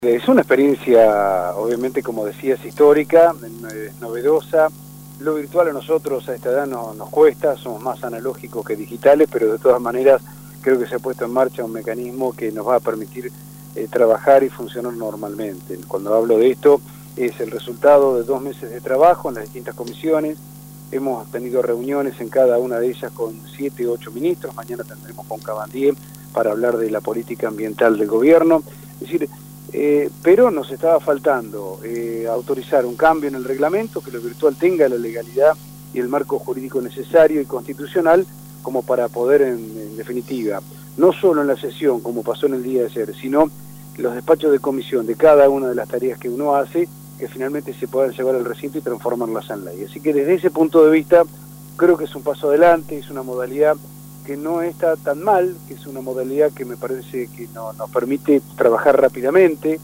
Es una experiencia, obviamente, como decías, histórica, novedosa. Lo virtual a nosotros a esta edad nos cuesta, somos más analógicos que digitales, pero de todas maneras creo que se ha puesto en marcha un mecanismo que nos va a permitir trabajar y funcionar normalmente. Cuando hablo de esto, es el resultado de 2 meses de trabajo en las distintas comisiones. Hemos tenido reuniones en cada una de ellas con 7 u 8 ministros. Mañana tendremos con Cabandier para hablar de la política ambiental del gobierno. Es decir, pero nos estaba faltando autorizar un cambio en el reglamento, que lo virtual tenga la legalidad y el marco jurídico necesario y constitucional como para poder, en definitiva, no solo en la sesión, como pasó en el día de ayer, sino los despachos de comisión de cada una de las tareas que uno hace, que finalmente se puedan llevar al recinto y transformarlas en ley. Así que desde ese punto de vista, creo que es un paso adelante, es una modalidad que no está tan mal, que es una modalidad que me parece que nos permite trabajar rápidamente.